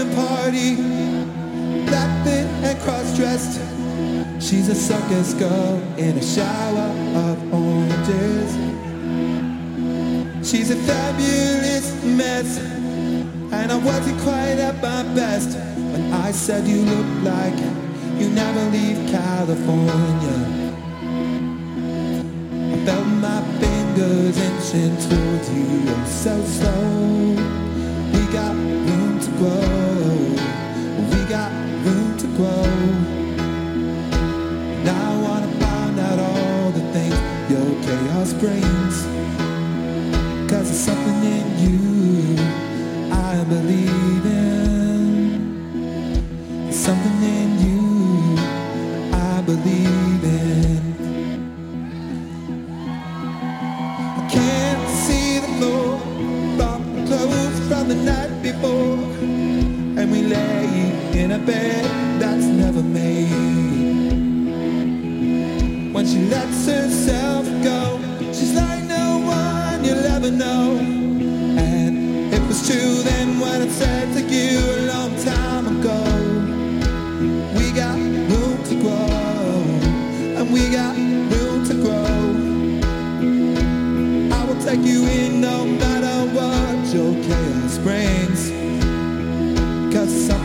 swimming party, black fit and cross-dressed. She's a circus girl in a shower of oranges. She's a fabulous mess, and I wasn't quite at my best when I said you look like you never leave California. I felt my fingers inching towards you, oh so slow. We got room to grow, we got room to grow. Now I wanna find out all the things your chaos brings, 'cause there's something in you I believe in. There's something in you I believe in. I can't see the floor from the clothes from the night before, and we lay in a bed that's never made. When she lets herself go, she's like no one you'll ever know. And it was true then when I said to you a long time ago, we got room to grow, and we got room to grow. I will take you in no matter what your chaos brings, 'cause